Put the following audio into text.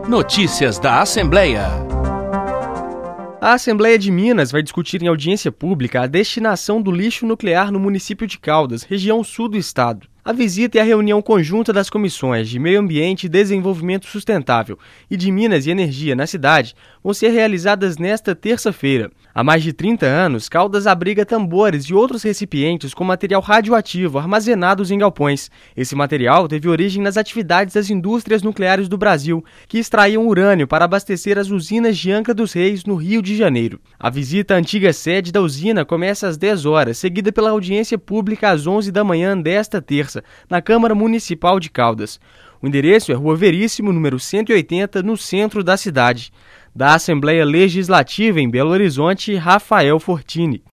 Notícias da Assembleia. A Assembleia de Minas vai discutir em audiência pública a destinação do lixo nuclear no município de Caldas, região sul do estado. A visita e a reunião conjunta das comissões de Meio Ambiente e Desenvolvimento Sustentável e de Minas e Energia na cidade vão ser realizadas nesta terça-feira. Há mais de 30 anos, Caldas abriga tambores e outros recipientes com material radioativo armazenados em galpões. Esse material teve origem nas atividades das indústrias nucleares do Brasil, que extraíam urânio para abastecer as usinas de Angra dos Reis, no Rio de Janeiro. A visita à antiga sede da usina começa às 10 horas, seguida pela audiência pública às 11 da manhã desta terça, na Câmara Municipal de Caldas. O endereço é Rua Veríssimo, número 180, no centro da cidade. Da Assembleia Legislativa em Belo Horizonte, Rafael Fortini.